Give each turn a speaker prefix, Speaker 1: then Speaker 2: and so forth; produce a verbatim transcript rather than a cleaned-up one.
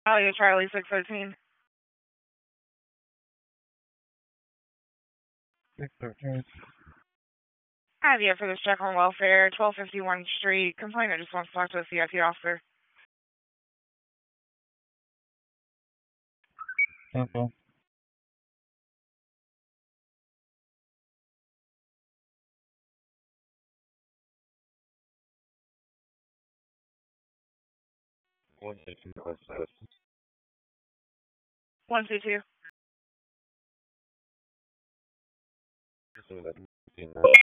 Speaker 1: Alia Charlie six thirteen.
Speaker 2: six thirteen.
Speaker 1: Have you for this check on welfare, twelve fifty-one Street. Complainant just wants to talk to a C I P officer.
Speaker 2: Okay. One two two five
Speaker 1: one two two.
Speaker 2: seven.